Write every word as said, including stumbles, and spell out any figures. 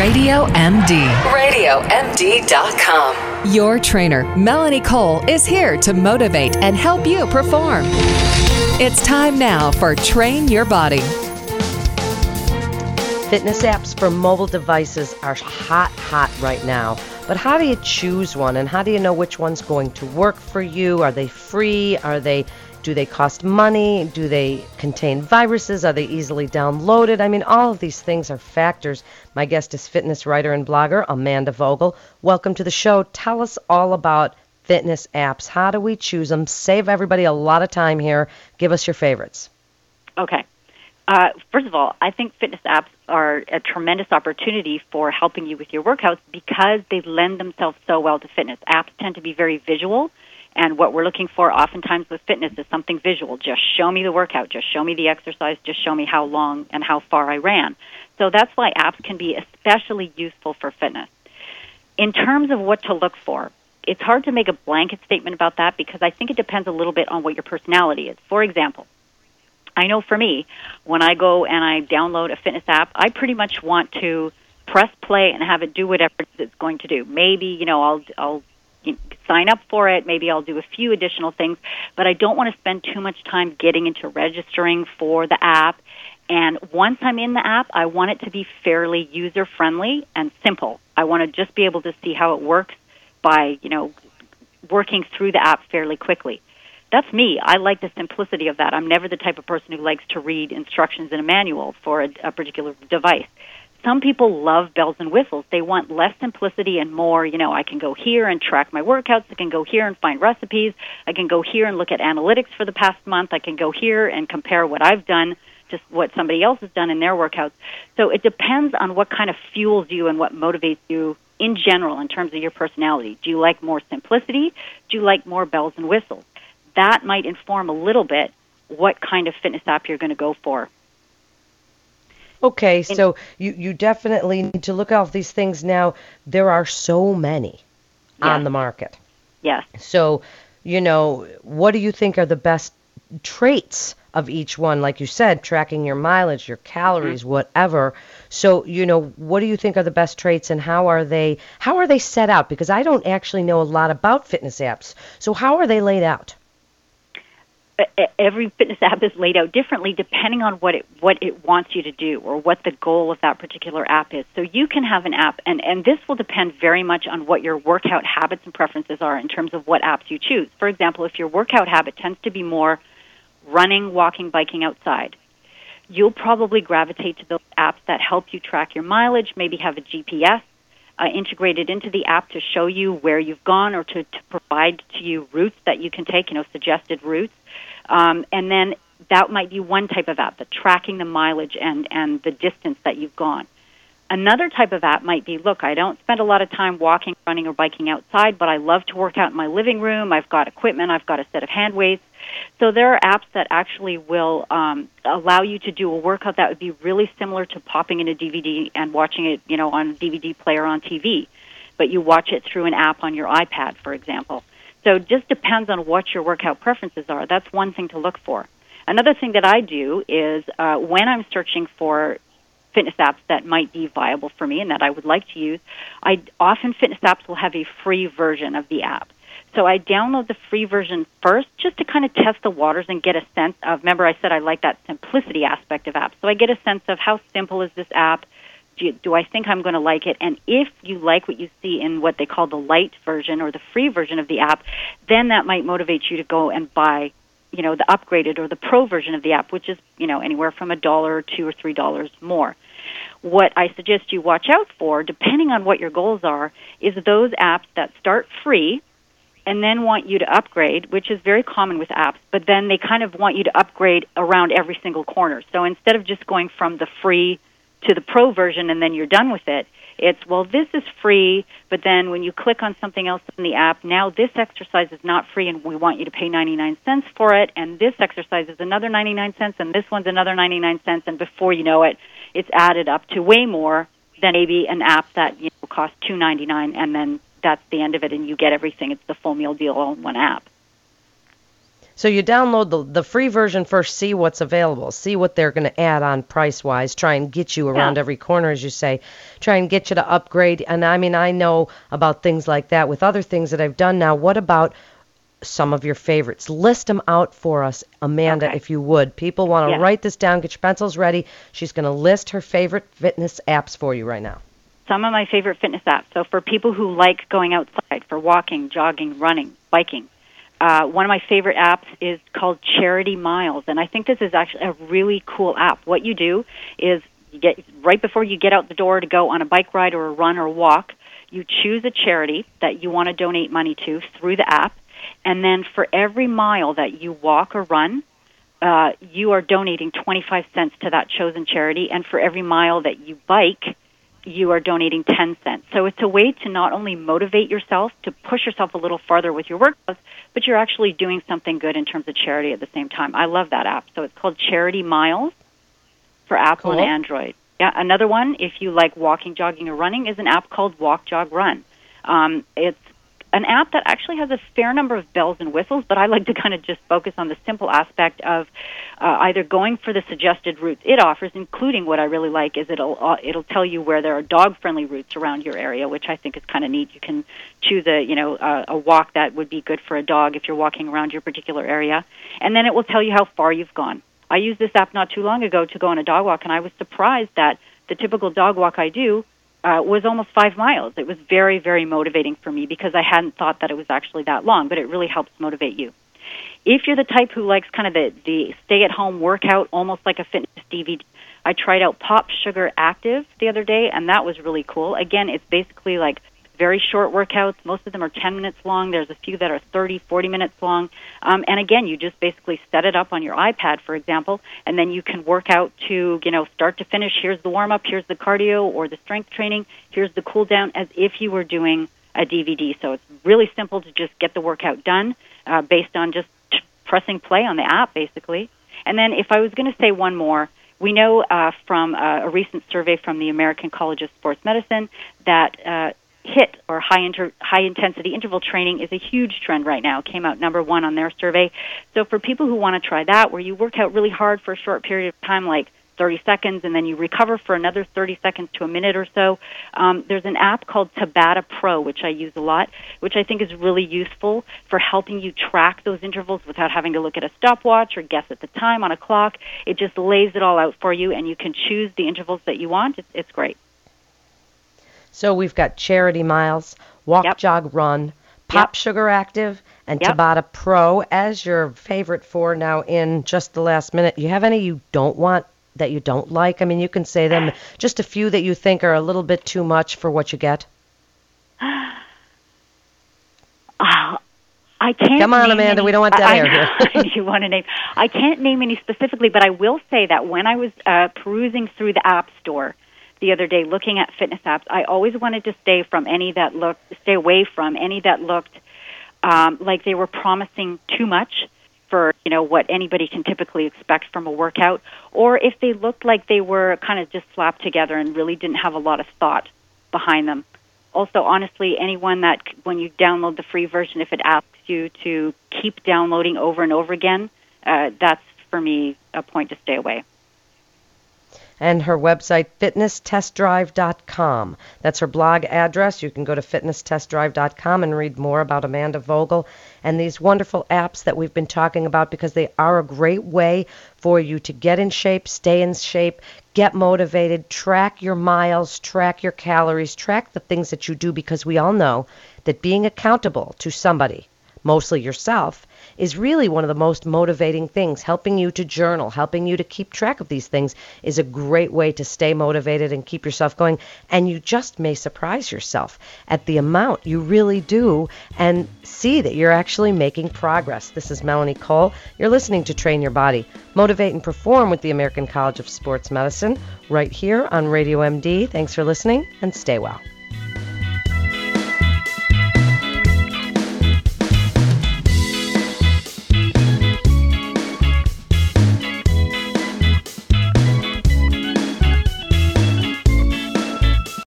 Radio M D. radio M D dot com. Your trainer, Melanie Cole, is here to motivate and help you perform. It's time now for Train Your Body. Fitness apps for mobile devices are hot, hot right now. But how do you choose one, and how do you know which one's going to work for you? Are they free? Are they, do they cost money? Do they contain viruses? Are they easily downloaded? I mean, all of these things are factors. My guest is fitness writer and blogger Amanda Vogel. Welcome to the show. Tell us all about fitness apps. How do we choose them? Save everybody a lot of time here. Give us your favorites. Okay. Uh, first of all, I think fitness apps are a tremendous opportunity for helping you with your workouts because they lend themselves so well to fitness. Apps tend to be very visual, and what we're looking for oftentimes with fitness is something visual. Just show me the workout. Just show me the exercise. Just show me how long and how far I ran. So that's why apps can be especially useful for fitness. In terms of what to look for, it's hard to make a blanket statement about that because I think it depends a little bit on what your personality is. For example, I know for me, when I go and I download a fitness app, I pretty much want to press play and have it do whatever it's going to do. Maybe, you know, I'll I'll you know, sign up for it. Maybe I'll do a few additional things, but I don't want to spend too much time getting into registering for the app. And once I'm in the app, I want it to be fairly user-friendly and simple. I want to just be able to see how it works by, you know, working through the app fairly quickly. That's me. I like the simplicity of that. I'm never the type of person who likes to read instructions in a manual for a, a particular device. Some people love bells and whistles. They want less simplicity and more, you know, I can go here and track my workouts. I can go here and find recipes. I can go here and look at analytics for the past month. I can go here and compare what I've done to what somebody else has done in their workouts. So it depends on what kind of fuels you and what motivates you in general in terms of your personality. Do you like more simplicity? Do you like more bells and whistles? That might inform a little bit what kind of fitness app you're going to go for. Okay, so you, you definitely need to look at all these things now. There are so many Yes. on the market. Yes. So, you know, what do you think are the best traits of each one? Like you said, tracking your mileage, your calories, mm-hmm. whatever. So, you know, what do you think are the best traits, and how are they how are they set out? Because I don't actually know a lot about fitness apps. So how are they laid out? Every fitness app is laid out differently depending on what it what it wants you to do or what the goal of that particular app is. So you can have an app, and, and this will depend very much on what your workout habits and preferences are in terms of what apps you choose. For example, if your workout habit tends to be more running, walking, biking outside, you'll probably gravitate to those apps that help you track your mileage, maybe have a G P S uh, integrated into the app to show you where you've gone or to, to provide to you routes that you can take, you know, suggested routes. Um, and then that might be one type of app, the tracking the mileage and, and the distance that you've gone. Another type of app might be, look, I don't spend a lot of time walking, running, or biking outside, but I love to work out in my living room. I've got equipment. I've got a set of hand weights. So there are apps that actually will um, allow you to do a workout that would be really similar to popping in a D V D and watching it, you know, on a D V D player on T V. But you watch it through an app on your iPad, for example. So it just depends on what your workout preferences are. That's one thing to look for. Another thing that I do is uh, when I'm searching for fitness apps that might be viable for me and that I would like to use, I often fitness apps will have a free version of the app. So I download the free version first just to kind of test the waters and get a sense of, remember I said I like that simplicity aspect of apps. So I get a sense of how simple is this app? Do, you, do I think I'm going to like it? And if you like what you see in what they call the light version or the free version of the app, then that might motivate you to go and buy, you know, the upgraded or the pro version of the app, which is, you know, anywhere from a dollar or two or three dollars more. What I suggest you watch out for, depending on what your goals are, is those apps that start free and then want you to upgrade, which is very common with apps, but then they kind of want you to upgrade around every single corner. So instead of just going from the free to the pro version and then you're done with it, it's, well, this is free, but then when you click on something else in the app, now this exercise is not free and we want you to pay ninety-nine cents for it, and this exercise is another ninety-nine cents, and this one's another ninety-nine cents, and before you know it, it's added up to way more than maybe an app that, you know, costs two ninety-nine, and then that's the end of it and you get everything. It's the full meal deal all in one app. So you download the, the free version first, see what's available, see what they're going to add on price-wise, try and get you around Yeah. every corner, as you say, try and get you to upgrade. And I mean, I know about things like that with other things that I've done now. What about some of your favorites? List them out for us, Amanda, Okay. if you would. People want to Yes. write this down, get your pencils ready. She's going to list her favorite fitness apps for you right now. Some of my favorite fitness apps. So for people who like going outside, for walking, jogging, running, biking, uh, one of my favorite apps is called Charity Miles, and I think this is actually a really cool app. What you do is you get right before you get out the door to go on a bike ride or a run or walk, you choose a charity that you want to donate money to through the app, and then for every mile that you walk or run, uh, you are donating twenty-five cents to that chosen charity, and for every mile that you bike, you are donating ten cents. So it's a way to not only motivate yourself to push yourself a little farther with your workouts, but you're actually doing something good in terms of charity at the same time. I love that app. So it's called Charity Miles for Apple Cool. and Android. Yeah, another one, if you like walking, jogging, or running, is an app called Walk, Jog, Run. Um, it's an app that actually has a fair number of bells and whistles, but I like to kind of just focus on the simple aspect of uh, either going for the suggested routes it offers, including what I really like is it'll uh, it'll tell you where there are dog-friendly routes around your area, which I think is kind of neat. You can choose a you know uh, a walk that would be good for a dog if you're walking around your particular area, and then it will tell you how far you've gone. I used this app not too long ago to go on a dog walk, and I was surprised that the typical dog walk I do Uh, was almost five miles. It was very, very motivating for me because I hadn't thought that it was actually that long, but it really helps motivate you. If you're the type who likes kind of the, the stay-at-home workout, almost like a fitness D V D, I tried out Pop Sugar Active the other day, and that was really cool. Again, it's basically like very short workouts. Most of them are ten minutes long. There's a few that are thirty, forty minutes long. Um, and again, you just basically set it up on your iPad, for example, and then you can work out to, you know, start to finish. Here's the warm-up, here's the cardio or the strength training, here's the cool-down, as if you were doing a D V D. So it's really simple to just get the workout done uh, based on just pressing play on the app, basically. And then if I was going to say one more, we know uh, from uh, a recent survey from the American College of Sports Medicine that uh, HIIT, or high inter- high intensity interval training, is a huge trend right now. It came out number one on their survey. So for people who want to try that, where you work out really hard for a short period of time, like thirty seconds, and then you recover for another thirty seconds to a minute or so, um, there's an app called Tabata Pro, which I use a lot, which I think is really useful for helping you track those intervals without having to look at a stopwatch or guess at the time on a clock. It just lays it all out for you, and you can choose the intervals that you want. It's, it's great. So we've got Charity Miles, Walk, Yep. Jog, Run, Pop Yep. Sugar Active, and Yep. Tabata Pro as your favorite four now in just the last minute. You have any you don't want, that you don't like? I mean, you can say them, just a few that you think are a little bit too much for what you get. Uh, I can't Come on, name Amanda, any, we don't want dead I, air I, here. You want to name? I can't name any specifically, but I will say that when I was uh, perusing through the App Store the other day, looking at fitness apps, I always wanted to stay from any that looked, stay away from any that looked um, like they were promising too much for, you know, what anybody can typically expect from a workout, or if they looked like they were kind of just slapped together and really didn't have a lot of thought behind them. Also, honestly, anyone that, when you download the free version, if it asks you to keep downloading over and over again, uh, that's, for me, a point to stay away. And her website, fitness test drive dot com. That's her blog address. You can go to fitness test drive dot com and read more about Amanda Vogel and these wonderful apps that we've been talking about, because they are a great way for you to get in shape, stay in shape, get motivated, track your miles, track your calories, track the things that you do, because we all know that being accountable to somebody, mostly yourself, is really one of the most motivating things. Helping you to journal, helping you to keep track of these things is a great way to stay motivated and keep yourself going. And you just may surprise yourself at the amount you really do and see that you're actually making progress. This is Melanie Cole. You're listening to Train Your Body, Motivate and Perform with the American College of Sports Medicine right here on Radio M D. Thanks for listening and stay well.